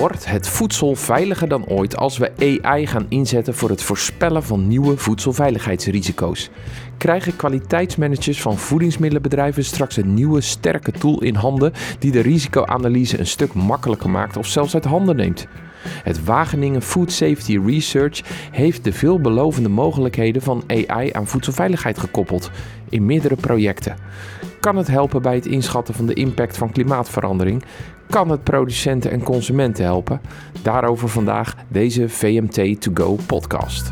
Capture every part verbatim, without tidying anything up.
Wordt het voedsel veiliger dan ooit als we A I gaan inzetten voor het voorspellen van nieuwe voedselveiligheidsrisico's? Krijgen kwaliteitsmanagers van voedingsmiddelenbedrijven straks een nieuwe sterke tool in handen die de risicoanalyse een stuk makkelijker maakt of zelfs uit handen neemt? Het Wageningen Food Safety Research heeft de veelbelovende mogelijkheden van A I aan voedselveiligheid gekoppeld in meerdere projecten. Kan het helpen bij het inschatten van de impact van klimaatverandering? Kan het producenten en consumenten helpen? Daarover vandaag deze V M T to go podcast.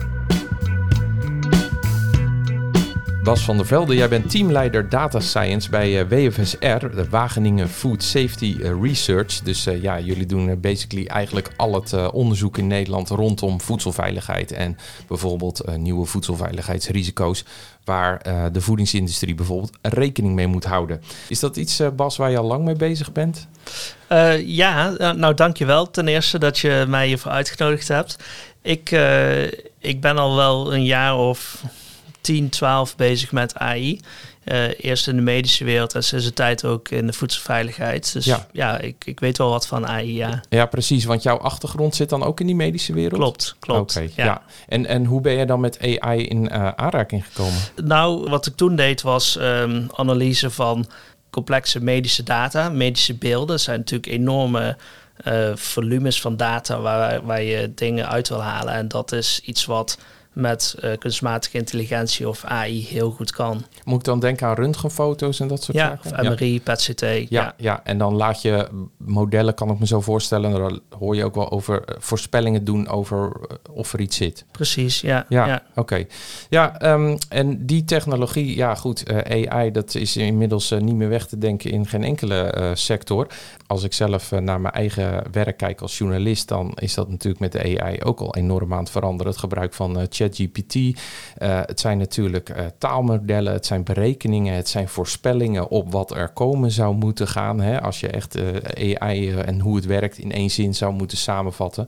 Bas van der Velde, jij bent teamleider Data Science bij W F S R, de Wageningen Food Safety Research. Dus uh, ja, jullie doen basically eigenlijk al het uh, onderzoek in Nederland rondom voedselveiligheid en bijvoorbeeld uh, nieuwe voedselveiligheidsrisico's waar uh, de voedingsindustrie bijvoorbeeld rekening mee moet houden. Is dat iets, uh, Bas, waar je al lang mee bezig bent? Uh, ja, nou dankjewel ten eerste dat je mij hiervoor uitgenodigd hebt. Ik, uh, ik ben al wel een jaar of tien, twaalf bezig met A I. Uh, eerst in de medische wereld en sinds een tijd ook in de voedselveiligheid. Dus ja, ja ik, ik weet wel wat van A I, ja. Ja, precies, want jouw achtergrond zit dan ook in die medische wereld? Klopt, klopt. Oké, ja. ja. En, en hoe ben je dan met A I in uh, aanraking gekomen? Nou, wat ik toen deed was um, analyse van complexe medische data, medische beelden. Dat zijn natuurlijk enorme uh, volumes van data waar, waar je dingen uit wil halen. En dat is iets wat met uh, kunstmatige intelligentie of A I heel goed kan. Moet ik dan denken aan röntgenfoto's en dat soort ja, zaken? Of M R I, ja. P E T C T. Ja, ja, ja, en dan laat je modellen, kan ik me zo voorstellen, daar hoor je ook wel over uh, voorspellingen doen over uh, of er iets zit. Precies, ja. Ja, ja. oké. Okay. Ja, um, en die technologie, ja goed, uh, A I, dat is inmiddels uh, niet meer weg te denken in geen enkele uh, sector. Als ik zelf uh, naar mijn eigen werk kijk als journalist, dan is dat natuurlijk met de A I ook al enorm aan het veranderen. Het gebruik van uh, ChatGPT. Uh, het zijn natuurlijk uh, taalmodellen, het zijn berekeningen, het zijn voorspellingen op wat er komen zou moeten gaan. Hè, als je echt uh, A I uh, en hoe het werkt in één zin zou moeten samenvatten.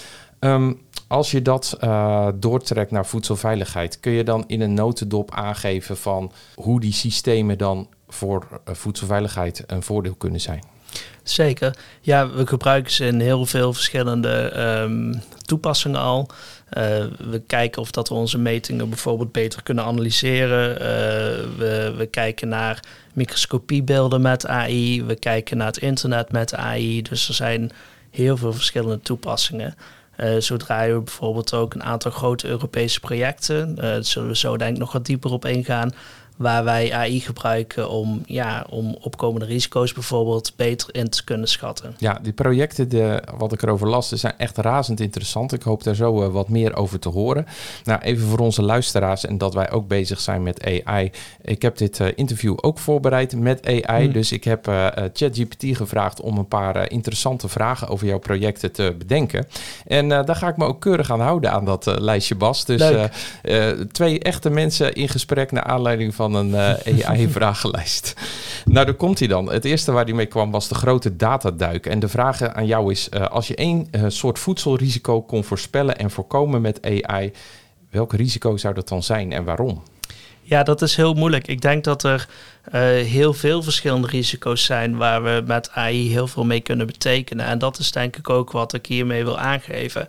Um, als je dat uh, doortrekt naar voedselveiligheid, kun je dan in een notendop aangeven van hoe die systemen dan voor uh, voedselveiligheid een voordeel kunnen zijn? Zeker. Ja, we gebruiken ze in heel veel verschillende um, toepassingen al. Uh, we kijken of dat we onze metingen bijvoorbeeld beter kunnen analyseren. Uh, we, we kijken naar microscopiebeelden met A I. We kijken naar het internet met A I. Dus er zijn heel veel verschillende toepassingen. Uh, zo draaien we bijvoorbeeld ook een aantal grote Europese projecten. Uh, daar zullen we zo denk ik nog wat dieper op ingaan. Waar wij A I gebruiken om, ja, om opkomende risico's bijvoorbeeld beter in te kunnen schatten. Ja, die projecten, de, wat ik erover las, zijn echt razend interessant. Ik hoop daar zo uh, wat meer over te horen. Nou, even voor onze luisteraars en dat wij ook bezig zijn met A I. Ik heb dit uh, interview ook voorbereid met A I. Hmm. Dus ik heb uh, ChatGPT gevraagd om een paar uh, interessante vragen over jouw projecten te bedenken. En uh, daar ga ik me ook keurig aan houden aan dat uh, lijstje, Bas. Dus uh, uh, twee echte mensen in gesprek naar aanleiding van een uh, A I-vragenlijst. Nou, daar komt hij dan. Het eerste waar hij mee kwam was de grote dataduik. En de vraag aan jou is, uh, als je één uh, soort voedselrisico kon voorspellen en voorkomen met A I, welk risico zou dat dan zijn en waarom? Ja, dat is heel moeilijk. Ik denk dat er uh, heel veel verschillende risico's zijn waar we met A I heel veel mee kunnen betekenen. En dat is denk ik ook wat ik hiermee wil aangeven.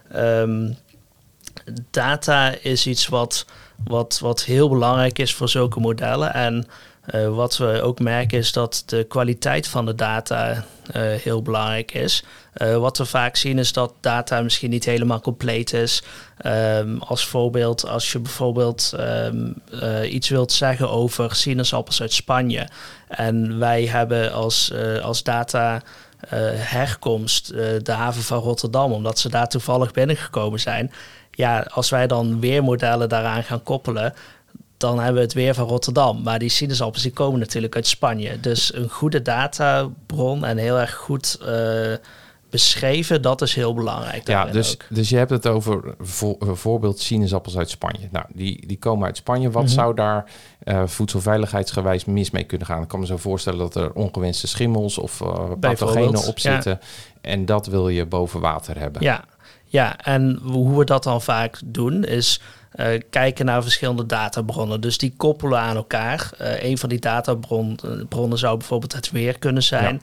Um, data is iets wat Wat, wat heel belangrijk is voor zulke modellen. En uh, wat we ook merken is dat de kwaliteit van de data uh, heel belangrijk is. Uh, wat we vaak zien is dat data misschien niet helemaal compleet is. Um, als voorbeeld, als je bijvoorbeeld um, uh, iets wilt zeggen over sinaasappels uit Spanje. En wij hebben als, uh, als data uh, herkomst uh, de haven van Rotterdam, omdat ze daar toevallig binnengekomen zijn. Ja, als wij dan weermodellen daaraan gaan koppelen, dan hebben we het weer van Rotterdam. Maar die sinaasappels die komen natuurlijk uit Spanje. Dus een goede databron en heel erg goed uh, beschreven, dat is heel belangrijk. Ja, dus, dus je hebt het over voor, bijvoorbeeld sinaasappels uit Spanje. Nou, die, die komen uit Spanje. Wat mm-hmm. zou daar uh, voedselveiligheidsgewijs mis mee kunnen gaan? Ik kan me zo voorstellen dat er ongewenste schimmels of uh, pathogenen op zitten. Ja. En dat wil je boven water hebben. Ja. Ja, en hoe we dat dan vaak doen is uh, kijken naar verschillende databronnen. Dus die koppelen aan elkaar. Uh, een van die databronnen zou bijvoorbeeld het weer kunnen zijn. Ja.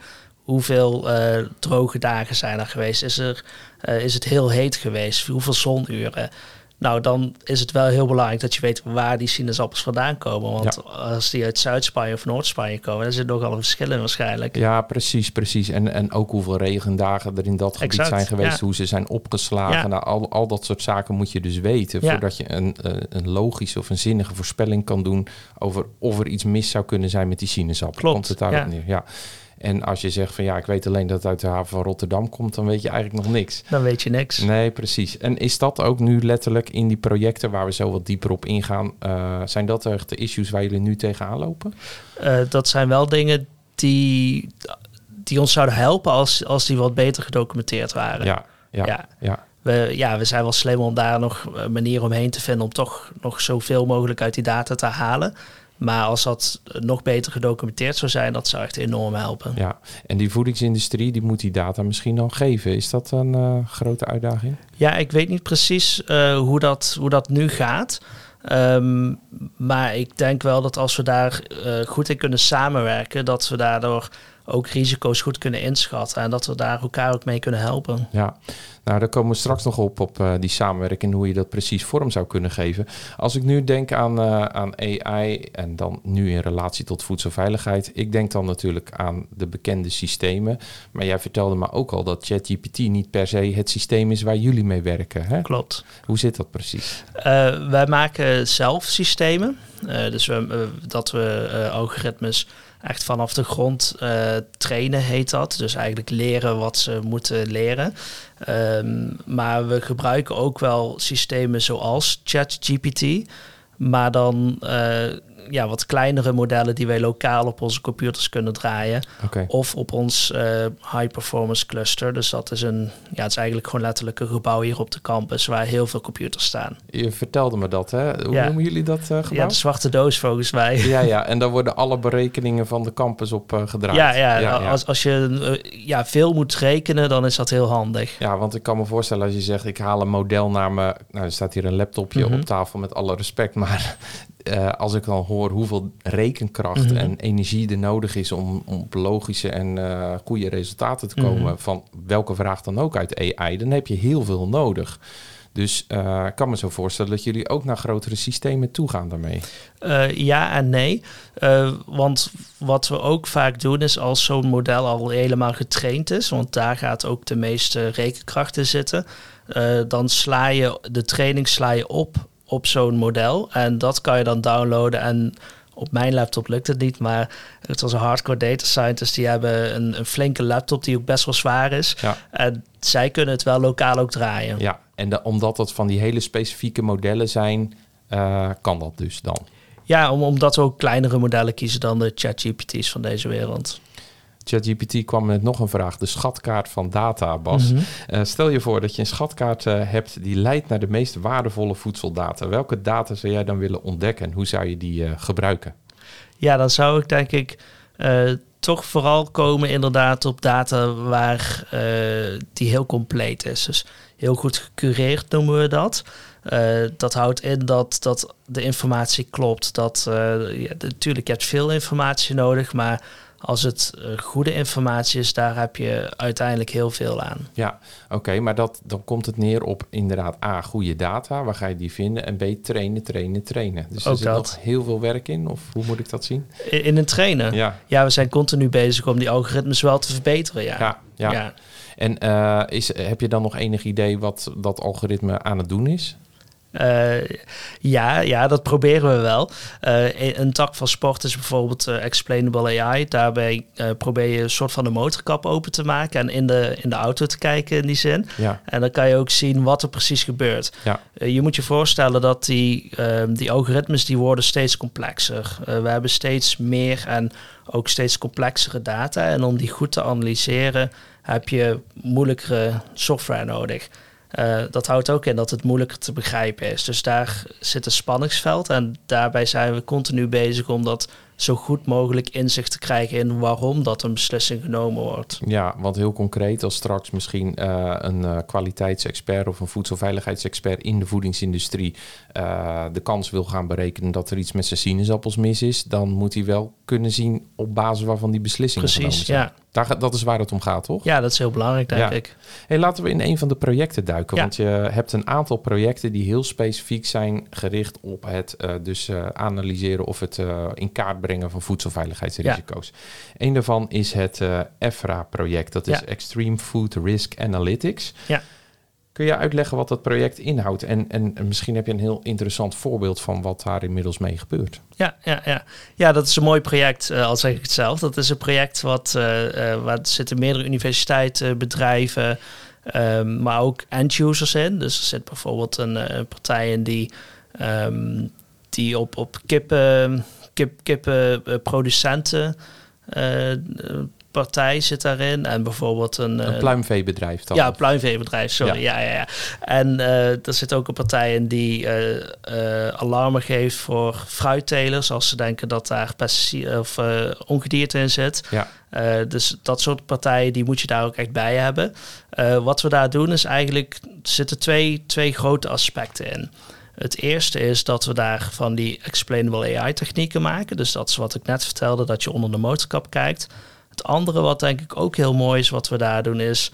hoeveel uh, droge dagen zijn er geweest? Is, er, uh, is het heel heet geweest? Hoeveel zonuren? Nou, dan is het wel heel belangrijk dat je weet waar die sinaasappels vandaan komen. Want ja. als die uit Zuid-Spanje of Noord-Spanje komen, dan zit nogal een verschil in waarschijnlijk. Ja, precies, precies. En, en ook hoeveel regendagen er in dat gebied exact, zijn geweest, ja. hoe ze zijn opgeslagen. Ja. Nou, al, al dat soort zaken moet je dus weten, ja. voordat je een, een logische of een zinnige voorspelling kan doen over of er iets mis zou kunnen zijn met die sinaasappel. Klopt. Komt het daarop ja. neer? Ja. En als je zegt van ja, ik weet alleen dat het uit de haven van Rotterdam komt, dan weet je eigenlijk nog niks. Dan weet je niks. Nee, precies. En is dat ook nu letterlijk in die projecten waar we zo wat dieper op ingaan, uh, zijn dat echt de issues waar jullie nu tegenaan lopen? Uh, dat zijn wel dingen die, die ons zouden helpen als, als die wat beter gedocumenteerd waren. Ja, ja, ja. ja. We, ja, we zijn wel slim om daar nog een manier omheen te vinden om toch nog zoveel mogelijk uit die data te halen. Maar als dat nog beter gedocumenteerd zou zijn, dat zou echt enorm helpen. Ja, en die voedingsindustrie, die moet die data misschien dan geven. Is dat een uh, grote uitdaging? Ja, ik weet niet precies uh, hoe, dat, hoe dat nu gaat. Um, maar ik denk wel dat als we daar uh, goed in kunnen samenwerken, dat we daardoor ook risico's goed kunnen inschatten en dat we daar elkaar ook mee kunnen helpen. Ja, nou daar komen we straks nog op, op uh, die samenwerking en hoe je dat precies vorm zou kunnen geven. Als ik nu denk aan, uh, aan A I en dan nu in relatie tot voedselveiligheid, ik denk dan natuurlijk aan de bekende systemen. Maar jij vertelde me ook al dat ChatGPT niet per se het systeem is waar jullie mee werken. Hè? Klopt. Hoe zit dat precies? Uh, wij maken zelf systemen. Uh, dus we, uh, dat we uh, algoritmes echt vanaf de grond uh, trainen, heet dat. Dus eigenlijk leren wat ze moeten leren. Um, maar we gebruiken ook wel systemen zoals ChatGPT. Maar dan uh, ja, wat kleinere modellen die wij lokaal op onze computers kunnen draaien. Okay. Of op ons uh, high performance cluster. Dus dat is een, ja, het is eigenlijk gewoon letterlijk een gebouw hier op de campus waar heel veel computers staan. Je vertelde me dat, hè? Hoe ja. noemen jullie dat uh, gebouw? Ja, de zwarte doos volgens mij. Ja, ja, en daar worden alle berekeningen van de campus op uh, gedraaid. Ja, ja, ja, ja. Als, als je uh, ja, veel moet rekenen, dan is dat heel handig. Ja, want ik kan me voorstellen als je zegt, ik haal een model naar me. Nou, er staat hier een laptopje mm-hmm. op tafel met alle respect, maar Uh, als ik dan hoor hoeveel rekenkracht mm-hmm. en energie er nodig is om, om op logische en uh, goede resultaten te komen, mm-hmm. van welke vraag dan ook uit A I, dan heb je heel veel nodig. Dus uh, ik kan me zo voorstellen dat jullie ook naar grotere systemen toe gaan daarmee. Uh, ja en nee. Uh, want wat we ook vaak doen is als zo'n model al helemaal getraind is, want daar gaat ook de meeste rekenkracht in zitten, uh, dan sla je de training sla je op op zo'n model. En dat kan je dan downloaden. En op mijn laptop lukt het niet, maar het was een hardcore data scientist. Die hebben een, een flinke laptop die ook best wel zwaar is. Ja. En zij kunnen het wel lokaal ook draaien. Ja, en de, omdat het van die hele specifieke modellen zijn, uh, kan dat dus dan? Ja, om, omdat we ook kleinere modellen kiezen dan de ChatGPT's van deze wereld. ChatGPT kwam met nog een vraag. De schatkaart van data, Bas. Mm-hmm. Uh, stel je voor dat je een schatkaart uh, hebt die leidt naar de meest waardevolle voedseldata. Welke data zou jij dan willen ontdekken en hoe zou je die uh, gebruiken? Ja, dan zou ik denk ik uh, toch vooral komen inderdaad op data waar uh, die heel compleet is. Dus heel goed gecureerd noemen we dat. Uh, dat houdt in dat, dat de informatie klopt. Dat, uh, ja, natuurlijk, je hebt veel informatie nodig, maar als het uh, goede informatie is, daar heb je uiteindelijk heel veel aan. Ja, oké, okay, maar dat, dan komt het neer op inderdaad A, goede data, waar ga je die vinden? En B, trainen, trainen, trainen. Dus ook er zit dat. nog heel veel werk in, of hoe moet ik dat zien? In, in het trainen? Ja. Ja, we zijn continu bezig om die algoritmes wel te verbeteren, ja. Ja, ja. ja. En uh, is, heb je dan nog enig idee wat dat algoritme aan het doen is? Uh, ja, ja, dat proberen we wel. Uh, een tak van sport is bijvoorbeeld uh, Explainable A I. Daarbij uh, probeer je een soort van de motorkap open te maken en in de, in de auto te kijken in die zin. Ja. En dan kan je ook zien wat er precies gebeurt. Ja. Uh, je moet je voorstellen dat die, uh, die algoritmes die worden steeds complexer. Uh, we hebben steeds meer en ook steeds complexere data. En om die goed te analyseren heb je moeilijkere software nodig. Uh, dat houdt ook in dat het moeilijker te begrijpen is. Dus daar zit een spanningsveld en daarbij zijn we continu bezig om dat zo goed mogelijk inzicht te krijgen in waarom dat een beslissing genomen wordt. Ja, want heel concreet, als straks misschien uh, een uh, kwaliteitsexpert of een voedselveiligheidsexpert in de voedingsindustrie uh, de kans wil gaan berekenen dat er iets met zijn sinaasappels mis is, dan moet hij wel kunnen zien op basis waarvan die beslissingen Precies, genomen zijn. Ja. Daar, dat is waar het om gaat, toch? Ja, dat is heel belangrijk, denk ja. ik. Hey, laten we in een van de projecten duiken. Ja. Want je hebt een aantal projecten die heel specifiek zijn gericht op het uh, dus uh, analyseren of het uh, in kaart brengen van voedselveiligheidsrisico's. Ja. Een daarvan is het uh, E F R A-project. Dat is ja. Extreme Food Risk Analytics. Ja. Kun je uitleggen wat dat project inhoudt? En, en, en misschien heb je een heel interessant voorbeeld van wat daar inmiddels mee gebeurt. Ja, ja, ja. ja dat is een mooi project, uh, al zeg ik het zelf. Dat is een project wat, uh, uh, waar zitten meerdere universiteiten, bedrijven, um, maar ook end-users in. Dus er zit bijvoorbeeld een, een partij in die, um, die op, op kippen, kip, kippenproducenten uh, partij zit daarin. En bijvoorbeeld een... Een pluimveebedrijf dan? Ja, een pluimveebedrijf, sorry. Ja. Ja, ja, ja. En uh, er zit ook een partij in die uh, uh, alarmen geeft voor fruittelers als ze denken dat daar pesticiden of uh, ongedierte in zit. Ja. Uh, dus dat soort partijen, die moet je daar ook echt bij hebben. Uh, wat we daar doen is eigenlijk... Er zitten twee, twee grote aspecten in. Het eerste is dat we daar van die explainable A I-technieken maken. Dus dat is wat ik net vertelde, dat je onder de motorkap kijkt. Het andere wat denk ik ook heel mooi is wat we daar doen is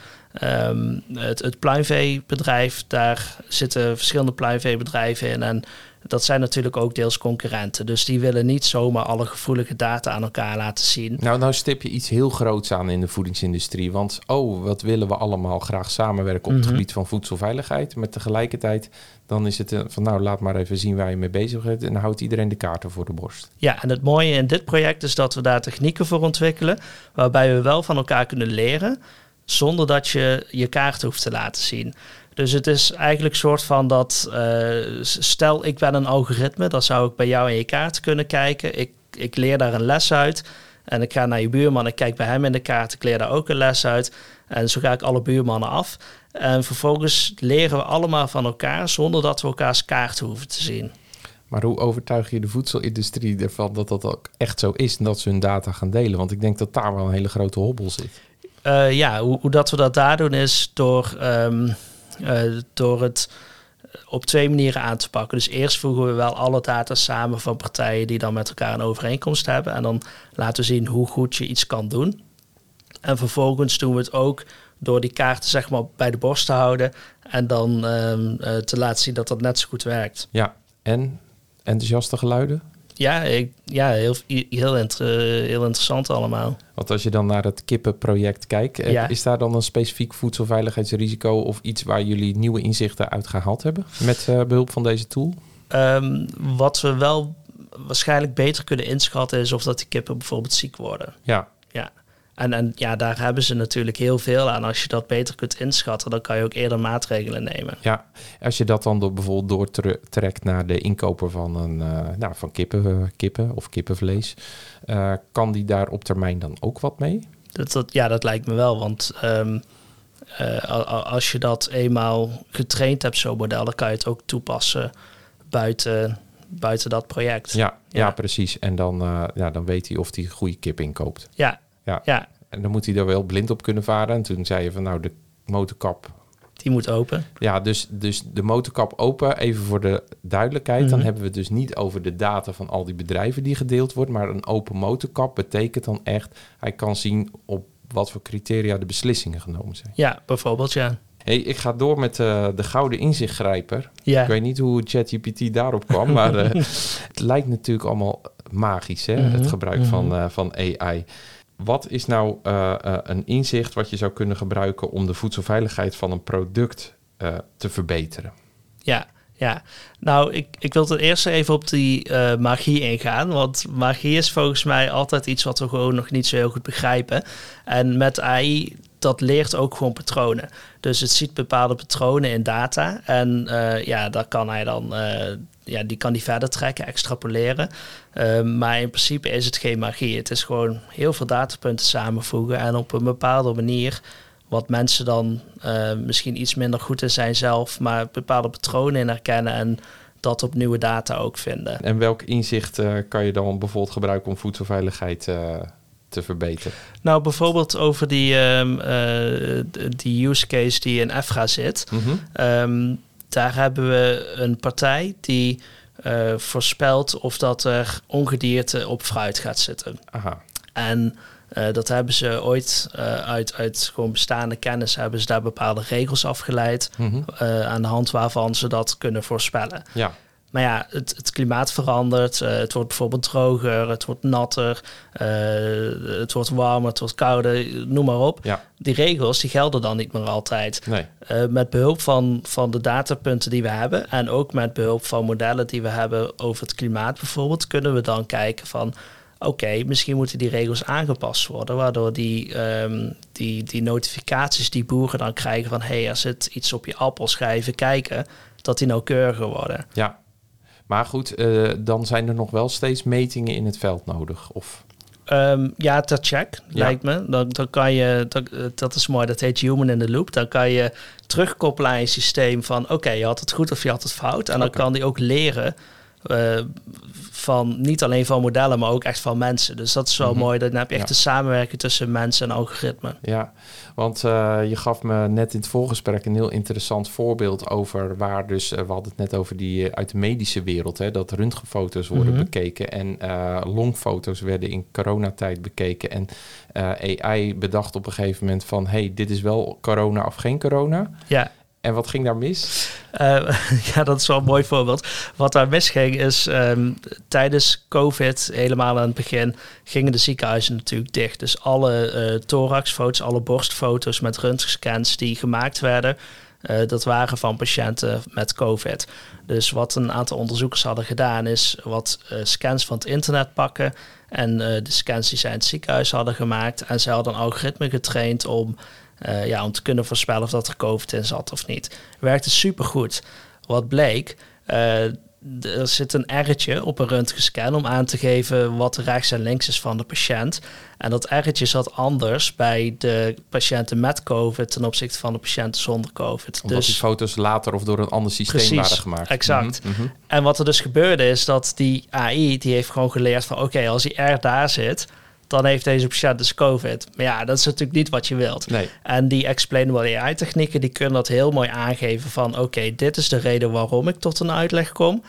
um, het, het pluimveebedrijf. Daar zitten verschillende pluimveebedrijven in en dat zijn natuurlijk ook deels concurrenten. Dus die willen niet zomaar alle gevoelige data aan elkaar laten zien. Nou, nou stip je iets heel groots aan in de voedingsindustrie. Want oh, wat willen we allemaal graag samenwerken op het mm-hmm. gebied van voedselveiligheid. Maar tegelijkertijd dan is het van nou, laat maar even zien waar je mee bezig bent. En dan houdt iedereen de kaarten voor de borst. Ja, en het mooie in dit project is dat we daar technieken voor ontwikkelen. Waarbij we wel van elkaar kunnen leren. Zonder dat je je kaart hoeft te laten zien. Dus het is eigenlijk een soort van dat... Uh, stel, ik ben een algoritme. Dan zou ik bij jou in je kaart kunnen kijken. Ik, ik leer daar een les uit. En ik ga naar je buurman. Ik kijk bij hem in de kaart. Ik leer daar ook een les uit. En zo ga ik alle buurmannen af. En vervolgens leren we allemaal van elkaar... zonder dat we elkaars kaart hoeven te zien. Maar hoe overtuig je de voedselindustrie ervan dat dat ook echt zo is... en dat ze hun data gaan delen? Want ik denk dat daar wel een hele grote hobbel zit. Uh, ja, hoe, hoe dat we dat daar doen is door... Um, Uh, door het op twee manieren aan te pakken. Dus eerst voegen we wel alle data samen van partijen die dan met elkaar een overeenkomst hebben. En dan laten we zien hoe goed je iets kan doen. En vervolgens doen we het ook door die kaarten zeg maar bij de borst te houden. En dan um, uh, te laten zien dat dat net zo goed werkt. Ja, en enthousiaste geluiden? Ja, ik, ja heel, heel, inter, heel interessant allemaal. Want als je dan naar het kippenproject kijkt... Ja. Is daar dan een specifiek voedselveiligheidsrisico... of iets waar jullie nieuwe inzichten uit gehaald hebben... met uh, behulp van deze tool? Um, wat we wel waarschijnlijk beter kunnen inschatten... is of dat die kippen bijvoorbeeld ziek worden. Ja. Ja. En, en ja, daar hebben ze natuurlijk heel veel aan. Als je dat beter kunt inschatten, dan kan je ook eerder maatregelen nemen. Ja, als je dat dan door, bijvoorbeeld doortrekt naar de inkoper van, een, uh, nou, van kippen, kippen of kippenvlees... Uh, kan die daar op termijn dan ook wat mee? Dat, dat, ja, dat lijkt me wel. Want um, uh, als je dat eenmaal getraind hebt, zo'n model... dan kan je het ook toepassen buiten, buiten dat project. Ja, ja. ja precies. En dan, uh, ja, dan weet hij of hij goede kip inkoopt. Ja. Ja. ja, en dan moet hij er wel blind op kunnen varen. En toen zei je van nou, de motorkap... Die moet open. Ja, dus, dus de motorkap open, even voor de duidelijkheid. Mm-hmm. Dan hebben we het dus niet over de data van al die bedrijven die gedeeld wordt. Maar een open motorkap betekent dan echt... hij kan zien op wat voor criteria de beslissingen genomen zijn. Ja, bijvoorbeeld, ja. Hey, ik ga door met uh, de gouden inzichtgrijper. Ja. Ik weet niet hoe ChatGPT daarop kwam, maar uh, het lijkt natuurlijk allemaal magisch, hè? Mm-hmm. Het gebruik mm-hmm. van, uh, van A I. Wat is nou uh, uh, een inzicht wat je zou kunnen gebruiken om de voedselveiligheid van een product uh, te verbeteren? Ja, ja. Nou, ik, ik wil ten eerste even op die uh, magie ingaan. Want magie is volgens mij altijd iets wat we gewoon nog niet zo heel goed begrijpen. En met A I, dat leert ook gewoon patronen. Dus het ziet bepaalde patronen in data. En uh, ja, daar kan hij dan... Uh, Ja, die kan die verder trekken, extrapoleren. Uh, maar in principe is het geen magie. Het is gewoon heel veel datapunten samenvoegen... en op een bepaalde manier... wat mensen dan uh, misschien iets minder goed in zijn zelf... maar bepaalde patronen in herkennen... en dat op nieuwe data ook vinden. En welk inzicht uh, kan je dan bijvoorbeeld gebruiken om voedselveiligheid uh, te verbeteren? Nou, bijvoorbeeld over die, um, uh, die use case die in EFGA zit. Mm-hmm. Um, daar hebben we een partij die uh, voorspelt of dat er ongedierte op fruit gaat zitten. Aha. En uh, dat hebben ze ooit uh, uit, uit gewoon bestaande kennis hebben ze daar bepaalde regels afgeleid. Mm-hmm. Uh, aan de hand waarvan ze dat kunnen voorspellen. Ja. Maar ja, het, het klimaat verandert. Uh, het wordt bijvoorbeeld droger, het wordt natter, uh, het wordt warmer, het wordt kouder, noem maar op. Ja. Die regels die gelden dan niet meer altijd. Nee. Uh, met behulp van, van de datapunten die we hebben en ook met behulp van modellen die we hebben over het klimaat bijvoorbeeld, kunnen we dan kijken van oké, okay, misschien moeten die regels aangepast worden, waardoor die, um, die, die notificaties die boeren dan krijgen van hé, hey, er zit iets op je appels, ga even kijken, dat die nauwkeuriger worden. Ja. Maar goed, uh, dan zijn er nog wel steeds metingen in het veld nodig, of? Um, ja, ter check, ja. lijkt me. Dan, dan kan je, dat, dat is mooi, dat heet human in the loop. Dan kan je terugkoppelen aan je systeem van oké, okay, je had het goed of je had het fout. En dan okay. kan die ook leren uh, van niet alleen van modellen, maar ook echt van mensen. Dus dat is wel mm-hmm. mooi. Dan heb je echt ja. de samenwerking tussen mensen en algoritme. Ja, want uh, je gaf me net in het voorgesprek een heel interessant voorbeeld over waar dus, uh, we hadden het net over die uh, uit de medische wereld, hè, dat röntgenfoto's worden mm-hmm. bekeken en uh, longfoto's werden in coronatijd bekeken. En uh, A I bedacht op een gegeven moment van, hey, dit is wel corona of geen corona. Ja. En wat ging daar mis? Uh, ja, dat is wel een mooi voorbeeld. Wat daar misging is, um, tijdens COVID, helemaal aan het begin, gingen de ziekenhuizen natuurlijk dicht. Dus alle uh, thoraxfoto's, alle borstfoto's met röntgenscans die gemaakt werden, uh, dat waren van patiënten met COVID. Dus wat een aantal onderzoekers hadden gedaan is wat uh, scans van het internet pakken en uh, de scans die zij in het ziekenhuis hadden gemaakt. En zij hadden een algoritme getraind om Uh, ja, om te kunnen voorspellen of dat er COVID in zat of niet. Werkte supergoed. Wat bleek, uh, er zit een R'tje op een röntgenscan om aan te geven wat rechts en links is van de patiënt. En dat R'tje zat anders bij de patiënten met COVID ten opzichte van de patiënten zonder COVID. Omdat dus die foto's later of door een ander systeem precies, waren gemaakt. Exact. Mm-hmm, mm-hmm. En wat er dus gebeurde is dat die A I, die heeft gewoon geleerd van oké, okay, als die R daar zit, dan heeft deze patiënt dus COVID. Maar ja, dat is natuurlijk niet wat je wilt. Nee. En die explainable A I-technieken, die kunnen dat heel mooi aangeven van oké, okay, dit is de reden waarom ik tot een uitleg kom.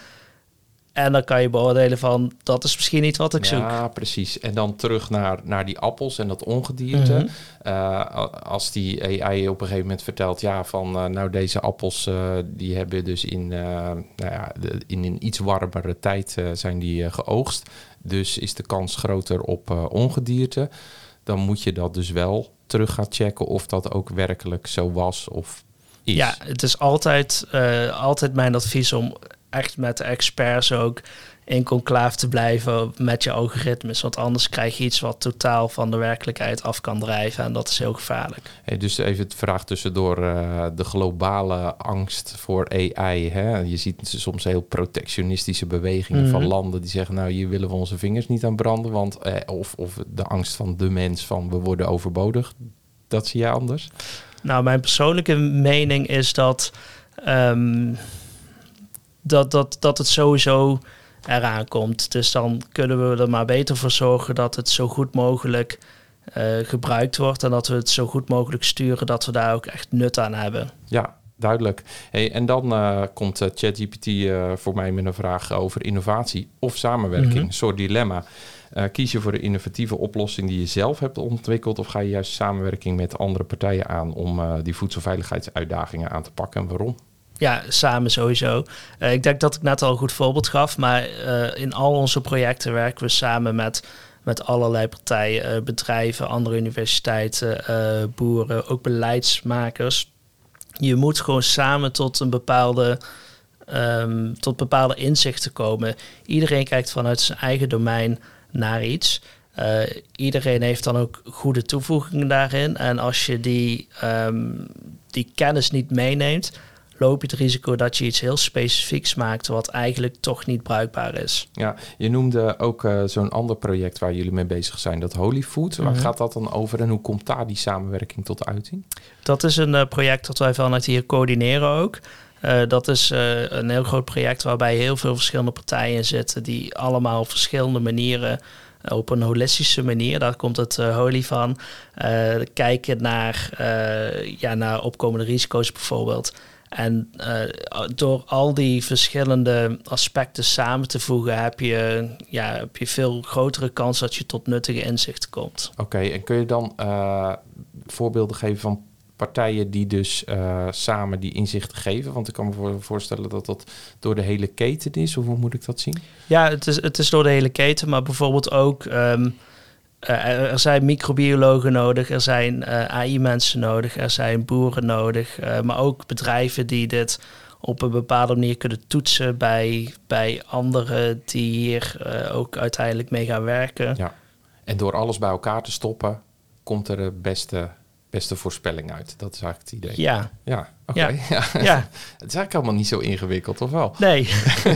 En dan kan je beoordelen van, dat is misschien niet wat ik ja, zoek. Ja, precies. En dan terug naar, naar die appels en dat ongedierte. Mm-hmm. Uh, als die A I op een gegeven moment vertelt, ja, van uh, nou deze appels, uh, die hebben dus in, uh, nou ja, de, in een iets warmere tijd uh, zijn die uh, geoogst. Dus is de kans groter op uh, ongedierte. Dan moet je dat dus wel terug gaan checken of dat ook werkelijk zo was of is. Ja, het is altijd, uh, altijd mijn advies om echt met de experts ook in conclave te blijven met je algoritmes. Want anders krijg je iets wat totaal van de werkelijkheid af kan drijven. En dat is heel gevaarlijk. Hey, dus even het vraag tussendoor. Uh, de globale angst voor A I. Hè? Je ziet soms heel protectionistische bewegingen mm-hmm. van landen die zeggen, nou, hier willen we onze vingers niet aan branden. Want, eh, of, of de angst van de mens van we worden overbodig. Dat zie je anders? Nou, mijn persoonlijke mening is dat Um, Dat, dat, dat het sowieso eraan komt. Dus dan kunnen we er maar beter voor zorgen dat het zo goed mogelijk uh, gebruikt wordt en dat we het zo goed mogelijk sturen dat we daar ook echt nut aan hebben. Ja, duidelijk. Hey, en dan uh, komt uh, ChatGPT uh, voor mij met een vraag over innovatie of samenwerking. Mm-hmm. Een soort dilemma. Uh, kies je voor de innovatieve oplossing die je zelf hebt ontwikkeld of ga je juist samenwerking met andere partijen aan om uh, die voedselveiligheidsuitdagingen aan te pakken en waarom? Ja, samen sowieso. Uh, ik denk dat ik net al een goed voorbeeld gaf, maar uh, in al onze projecten werken we samen met, met allerlei partijen, uh, bedrijven, andere universiteiten, uh, boeren, ook beleidsmakers. Je moet gewoon samen tot een bepaalde, um, tot bepaalde inzichten komen. Iedereen kijkt vanuit zijn eigen domein naar iets. Uh, iedereen heeft dan ook goede toevoegingen daarin. En als je die, um, die kennis niet meeneemt, loop je het risico dat je iets heel specifieks maakt wat eigenlijk toch niet bruikbaar is. Ja, je noemde ook uh, zo'n ander project waar jullie mee bezig zijn, dat Holy Food. Waar mm-hmm. gaat dat dan over en hoe komt daar die samenwerking tot uiting? Dat is een uh, project dat wij vanuit hier coördineren ook. Uh, dat is uh, een heel groot project waarbij heel veel verschillende partijen zitten die allemaal op verschillende manieren, uh, op een holistische manier, daar komt het uh, Holy van, uh, kijken naar, uh, ja, naar opkomende risico's bijvoorbeeld. En uh, door al die verschillende aspecten samen te voegen, heb je, ja, heb je veel grotere kans dat je tot nuttige inzichten komt. Oké, okay, en kun je dan uh, voorbeelden geven van partijen die dus uh, samen die inzichten geven? Want ik kan me voorstellen dat dat door de hele keten is. Of hoe moet ik dat zien? Ja, het is, het is door de hele keten, maar bijvoorbeeld ook Um, Uh, er zijn microbiologen nodig, er zijn uh, A I-mensen nodig, er zijn boeren nodig, uh, maar ook bedrijven die dit op een bepaalde manier kunnen toetsen bij, bij anderen die hier uh, ook uiteindelijk mee gaan werken. Ja. En door alles bij elkaar te stoppen, komt er de beste, beste voorspelling uit. Dat is eigenlijk het idee. Ja. Ja, oké. Okay. Ja. Ja. Ja. Het is eigenlijk allemaal niet zo ingewikkeld, of wel? Nee.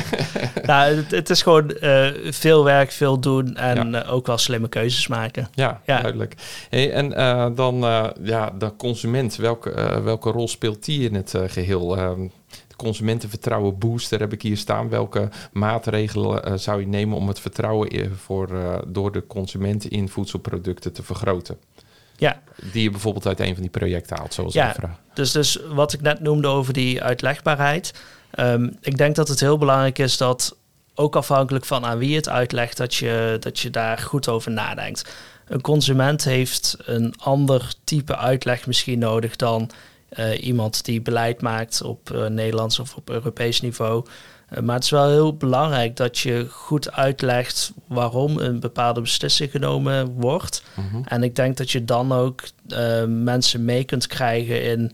nou, het, het is gewoon uh, veel werk, veel doen en ja. uh, ook wel slimme keuzes maken. Ja, ja. duidelijk. Hey, en uh, dan uh, ja, de consument, welke, uh, welke rol speelt die in het uh, geheel? Uh, de consumentenvertrouwen booster heb ik hier staan. Welke maatregelen uh, zou je nemen om het vertrouwen voor, uh, door de consumenten in voedselproducten te vergroten? Ja. Die je bijvoorbeeld uit een van die projecten haalt, zoals ja, ik vraag. Dus, dus wat ik net noemde over die uitlegbaarheid. Um, ik denk dat het heel belangrijk is dat, ook afhankelijk van aan wie het uitlegt, dat je, dat je daar goed over nadenkt. Een consument heeft een ander type uitleg misschien nodig dan uh, iemand die beleid maakt op uh, Nederlands of op Europees niveau. Uh, maar het is wel heel belangrijk dat je goed uitlegt waarom een bepaalde beslissing genomen wordt. Mm-hmm. En ik denk dat je dan ook uh, mensen mee kunt krijgen in,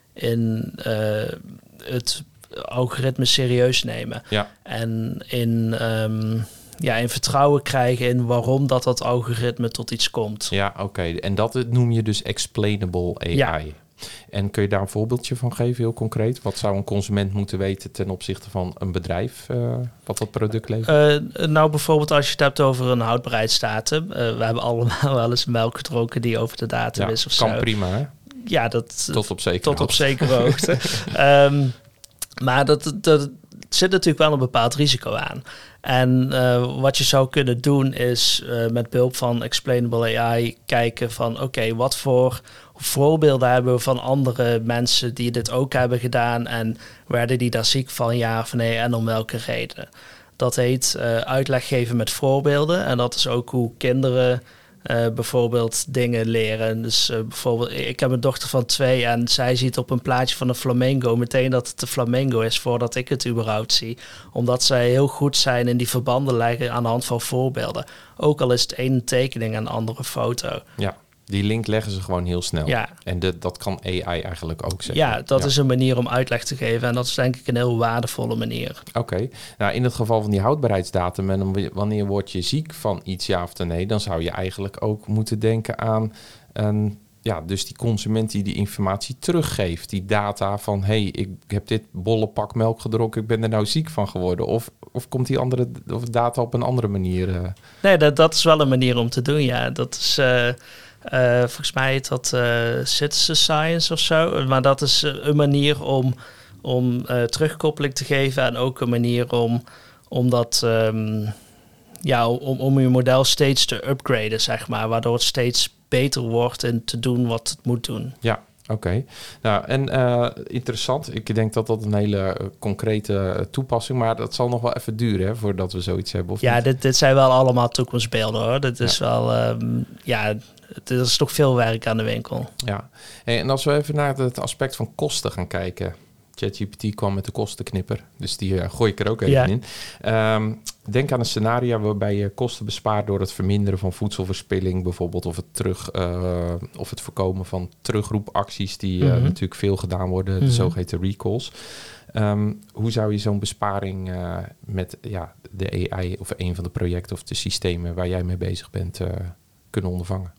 in uh, het algoritme serieus nemen. Ja. En in, um, ja, in vertrouwen krijgen in waarom dat, dat algoritme tot iets komt. Ja, oké. Okay. En dat noem je dus explainable A I. Ja. En kun je daar een voorbeeldje van geven, heel concreet? Wat zou een consument moeten weten ten opzichte van een bedrijf uh, wat dat product levert? Uh, nou, bijvoorbeeld als je het hebt over een houdbaarheidsdatum. Uh, we hebben allemaal wel eens melk gedronken die over de datum ja, is of kan zo. Prima, hè? Ja, dat... Tot op zekere Tot hoogte. op zekere hoogte. um, maar dat, dat zit natuurlijk wel een bepaald risico aan. En uh, wat je zou kunnen doen is uh, met behulp van Explainable A I kijken van oké, okay, wat voor voorbeelden hebben we van andere mensen die dit ook hebben gedaan en werden die daar ziek van, ja of nee, en om welke reden. Dat heet uh, uitleg geven met voorbeelden en dat is ook hoe kinderen Uh, bijvoorbeeld dingen leren. Dus uh, bijvoorbeeld, ik heb een dochter van twee en zij ziet op een plaatje van een flamingo meteen dat het de flamingo is voordat ik het überhaupt zie. Omdat zij heel goed zijn in die verbanden leggen aan de hand van voorbeelden. Ook al is het één tekening en een andere foto. Ja, die link leggen ze gewoon heel snel. Ja. En de, dat kan A I eigenlijk ook zeggen. Ja, dat ja. is een manier om uitleg te geven. En dat is denk ik een heel waardevolle manier. Oké. Okay. Nou, in het geval van die houdbaarheidsdatum en wanneer word je ziek van iets, ja of nee, dan zou je eigenlijk ook moeten denken aan een, ja, dus die consument die die informatie teruggeeft. Die data van, hey, ik heb dit bolle pak melk gedronken, ik ben er nou ziek van geworden. Of, of komt die andere of data op een andere manier? Uh... Nee, dat, dat is wel een manier om te doen, ja. Dat is... Uh... Uh, volgens mij heet dat uh, citizen science of zo. Maar dat is uh, een manier om, om uh, terugkoppeling te geven. En ook een manier om, om dat um, ja, om, om je model steeds te upgraden, zeg maar. Waardoor het steeds beter wordt in te doen wat het moet doen. Ja. Oké, okay. Nou en uh, interessant. Ik denk dat dat een hele uh, concrete uh, toepassing, maar dat zal nog wel even duren hè, voordat we zoiets hebben. Of ja, niet? Dit, dit zijn wel allemaal toekomstbeelden hoor. Dit is ja. wel, um, ja, er is toch veel werk aan de winkel. Ja, hey, en als we even naar het aspect van kosten gaan kijken. ChatGPT kwam met de kostenknipper, dus die uh, gooi ik er ook even ja. in. Um, denk aan een scenario waarbij je kosten bespaart door het verminderen van voedselverspilling, bijvoorbeeld, of het terug, uh, of het voorkomen van terugroepacties die uh, mm-hmm. natuurlijk veel gedaan worden, mm-hmm. de zogeheten recalls. Um, hoe zou je zo'n besparing uh, met ja, de A I of een van de projecten of de systemen waar jij mee bezig bent uh, kunnen ondervangen?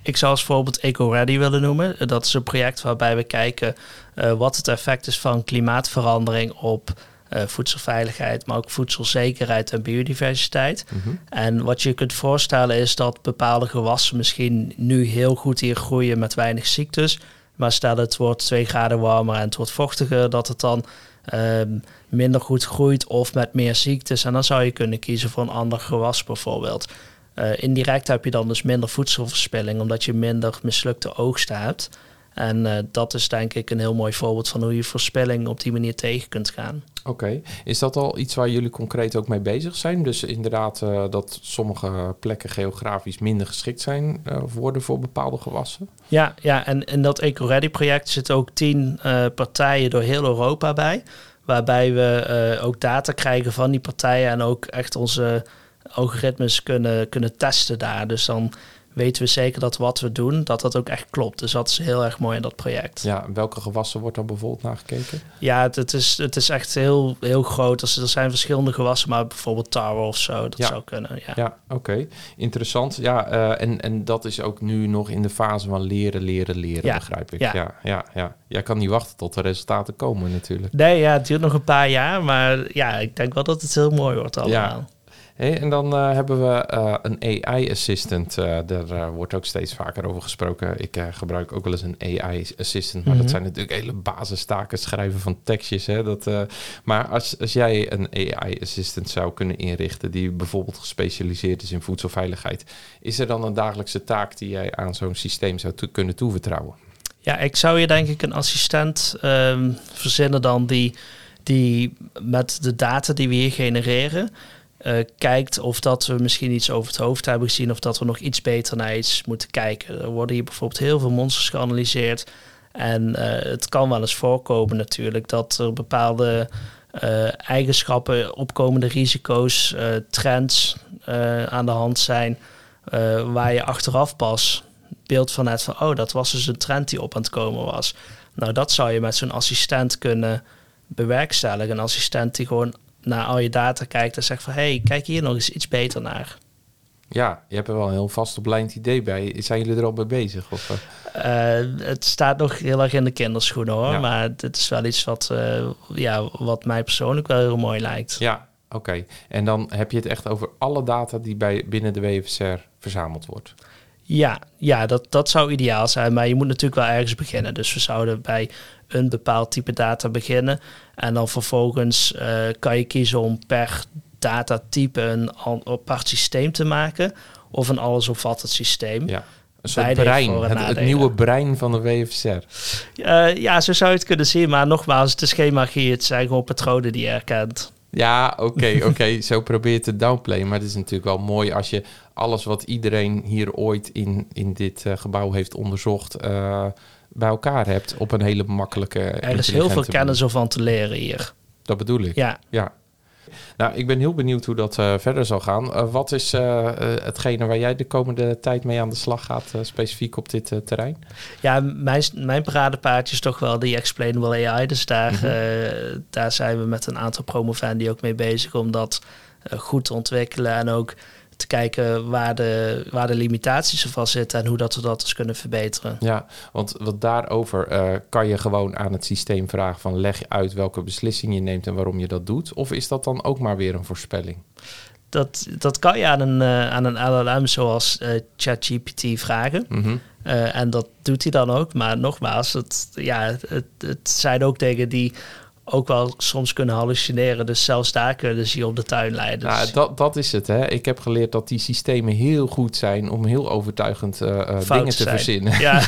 ik zou als voorbeeld EcoReady willen noemen. Dat is een project waarbij we kijken uh, wat het effect is van klimaatverandering op uh, voedselveiligheid, maar ook voedselzekerheid en biodiversiteit. Mm-hmm. En wat je kunt voorstellen is dat bepaalde gewassen misschien nu heel goed hier groeien met weinig ziektes. Maar stel het wordt twee graden warmer en het wordt vochtiger, dat het dan uh, minder goed groeit of met meer ziektes. En dan zou je kunnen kiezen voor een ander gewas bijvoorbeeld. Uh, indirect heb je dan dus minder voedselverspilling, omdat je minder mislukte oogsten hebt. En uh, dat is denk ik een heel mooi voorbeeld van hoe je verspilling op die manier tegen kunt gaan. Oké, okay. Is dat al iets waar jullie concreet ook mee bezig zijn? Dus inderdaad uh, dat sommige plekken geografisch minder geschikt zijn uh, worden voor bepaalde gewassen? Ja, ja, en in dat EcoReady-project zitten ook tien uh, partijen door heel Europa bij. Waarbij we uh, ook data krijgen van die partijen en ook echt onze algoritmes kunnen, kunnen testen daar. Dus dan weten we zeker dat wat we doen, dat dat ook echt klopt. Dus dat is heel erg mooi in dat project. Ja, welke gewassen wordt dan bijvoorbeeld nagekeken? Ja, het, het, is, het is echt heel, heel groot. Dus er zijn verschillende gewassen, maar bijvoorbeeld tarwe of zo, dat ja. zou kunnen. Ja, ja oké. Okay. Interessant. Ja, uh, en, en dat is ook nu nog in de fase van leren, leren, leren, ja. begrijp ik. Ja. Ja, ja, ja. Jij kan niet wachten tot de resultaten komen natuurlijk. Nee, ja, het duurt nog een paar jaar, maar ja, ik denk wel dat het heel mooi wordt allemaal. Ja. Hey, en dan uh, hebben we uh, een A I-assistant. Uh, daar uh, wordt ook steeds vaker over gesproken. Ik uh, gebruik ook wel eens een A I-assistant. Maar mm-hmm. dat zijn natuurlijk hele basistaken, schrijven van tekstjes. Hè? Dat, uh, maar als, als jij een A I-assistant zou kunnen inrichten die bijvoorbeeld gespecialiseerd is in voedselveiligheid, is er dan een dagelijkse taak die jij aan zo'n systeem zou to- kunnen toevertrouwen? Ja, ik zou je denk ik een assistent um, verzinnen dan die, die met de data die we hier genereren Uh, kijkt of dat we misschien iets over het hoofd hebben gezien of dat we nog iets beter naar iets moeten kijken. Er worden hier bijvoorbeeld heel veel monsters geanalyseerd en uh, het kan wel eens voorkomen natuurlijk dat er bepaalde uh, eigenschappen, opkomende risico's, uh, trends uh, aan de hand zijn uh, waar je achteraf pas beeld van hebt van oh, dat was dus een trend die op aan het komen was. Nou, dat zou je met zo'n assistent kunnen bewerkstelligen. Een assistent die gewoon naar al je data kijkt en zegt van hey, kijk hier nog eens iets beter naar. Ja, je hebt er wel een heel vast oplijnd idee bij. Zijn jullie er al mee bezig? Of? Uh, het staat nog heel erg in de kinderschoenen hoor. Ja. Maar dit is wel iets wat, uh, ja, wat mij persoonlijk wel heel mooi lijkt. Ja, oké. Okay. En dan heb je het echt over alle data die bij, binnen de W F S R verzameld wordt. Ja, ja dat, dat zou ideaal zijn. Maar je moet natuurlijk wel ergens beginnen. Dus we zouden bij een bepaald type data beginnen. En dan vervolgens uh, kan je kiezen om per datatype een apart systeem te maken. Of een allesomvattend systeem. Ja, een soort brein. Het, het nieuwe brein van de W F S R. Uh, ja, zo zou je het kunnen zien. Maar nogmaals, het is geen magie. Het zijn gewoon patronen die je herkent. Ja, oké, okay, oké. Okay. Zo probeer je te downplayen. Maar het is natuurlijk wel mooi als je alles wat iedereen hier ooit in, in dit uh, gebouw heeft onderzocht Uh, bij elkaar hebt op een hele makkelijke. Er is heel veel kennis om van te leren hier. Dat bedoel ik. Ja. ja. Nou, ik ben heel benieuwd hoe dat uh, verder zal gaan. Uh, wat is uh, uh, hetgene waar jij de komende tijd mee aan de slag gaat, uh, specifiek op dit uh, terrein? Ja, mijn, mijn paradepaardje is toch wel die Explainable A I. Dus daar, mm-hmm. uh, daar zijn we met een aantal promovendi ook mee bezig om dat uh, goed te ontwikkelen en ook te kijken waar de, waar de limitaties ervan zitten en hoe dat we dat dus kunnen verbeteren. Ja, want wat daarover uh, kan je gewoon aan het systeem vragen van leg uit welke beslissing je neemt en waarom je dat doet? Of is dat dan ook maar weer een voorspelling? Dat, dat kan je aan een, uh, aan een L L M zoals uh, ChatGPT vragen. Mm-hmm. Uh, en dat doet hij dan ook. Maar nogmaals, het, ja, het, het zijn ook dingen die ook wel soms kunnen hallucineren. Dus zelfs daar kunnen ze je op de tuin leiden. Nou, dat, dat is het. Hè. Ik heb geleerd dat die systemen heel goed zijn om heel overtuigend uh, dingen te zijn. verzinnen. Ja,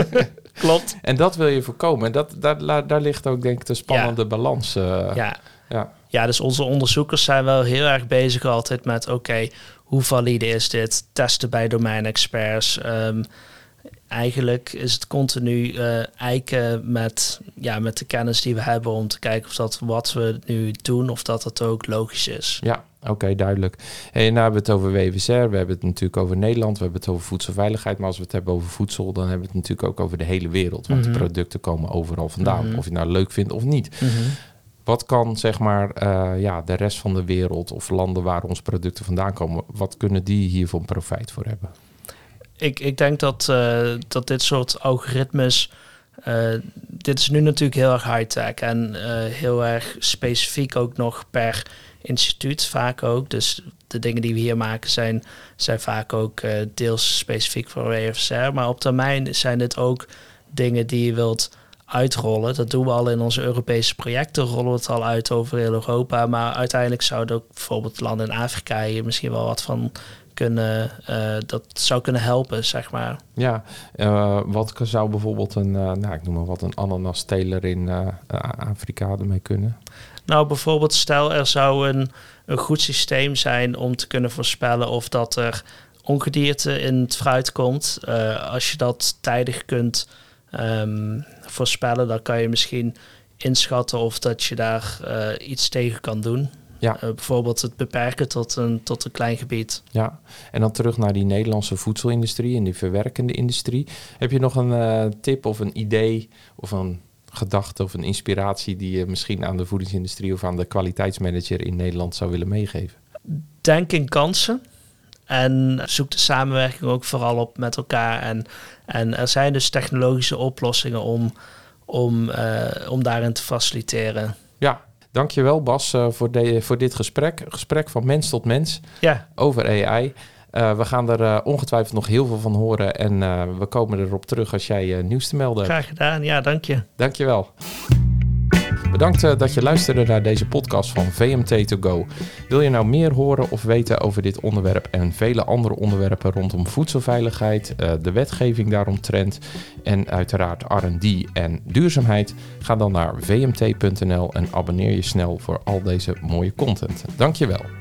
klopt. En dat wil je voorkomen. En dat, daar, daar ligt ook denk ik de spannende ja. balans. Uh, ja. Ja. ja, dus onze onderzoekers zijn wel heel erg bezig altijd met oké, okay, hoe valide is dit? Testen bij domeinexperts. Um, Eigenlijk is het continu uh, eiken met, ja, met de kennis die we hebben om te kijken of dat wat we nu doen, of dat het ook logisch is. Ja, oké, okay, duidelijk. En nou hebben we het over W F S R, we hebben het natuurlijk over Nederland, we hebben het over voedselveiligheid, maar als we het hebben over voedsel, dan hebben we het natuurlijk ook over de hele wereld. Want mm-hmm. de producten komen overal vandaan, mm-hmm. of je het nou leuk vindt of niet. Mm-hmm. Wat kan zeg maar uh, ja, de rest van de wereld of landen waar onze producten vandaan komen, wat kunnen die hiervan profijt voor hebben? ik, ik denk dat, uh, dat dit soort algoritmes... Uh, dit is nu natuurlijk heel erg high-tech en uh, heel erg specifiek ook nog per instituut vaak ook. Dus de dingen die we hier maken zijn, zijn vaak ook uh, deels specifiek voor W F S R. Maar op termijn zijn dit ook dingen die je wilt uitrollen. Dat doen we al in onze Europese projecten, rollen we het al uit over heel Europa. Maar uiteindelijk zouden ook bijvoorbeeld landen in Afrika hier misschien wel wat van kunnen, uh, dat zou kunnen helpen, zeg maar. Ja, uh, wat zou bijvoorbeeld een, uh, nou ik noem maar wat, een ananasteler in uh, Afrika ermee kunnen? Nou, bijvoorbeeld stel er zou een, een goed systeem zijn om te kunnen voorspellen of dat er ongedierte in het fruit komt. Uh, als je dat tijdig kunt um, voorspellen, dan kan je misschien inschatten of dat je daar uh, iets tegen kan doen. Ja. Uh, bijvoorbeeld het beperken tot een, tot een klein gebied. Ja, en dan terug naar die Nederlandse voedselindustrie en die verwerkende industrie. Heb je nog een uh, tip of een idee of een gedachte of een inspiratie die je misschien aan de voedingsindustrie of aan de kwaliteitsmanager in Nederland zou willen meegeven? Denk in kansen en zoek de samenwerking ook vooral op met elkaar. En, en er zijn dus technologische oplossingen om, om, uh, om daarin te faciliteren. Ja. Dankjewel Bas uh, voor, de, voor dit gesprek. Een gesprek van mens tot mens ja. over A I. Uh, we gaan er uh, ongetwijfeld nog heel veel van horen. En uh, we komen erop terug als jij uh, nieuws te melden hebt. Graag gedaan, ja, dank je. Dankjewel. Bedankt uh, dat je luisterde naar deze podcast van V M T to go. Wil je nou meer horen of weten over dit onderwerp en vele andere onderwerpen rondom voedselveiligheid, uh, de wetgeving daaromtrent en uiteraard R en D en duurzaamheid? Ga dan naar v m t punt n l en abonneer je snel voor al deze mooie content. Dankjewel.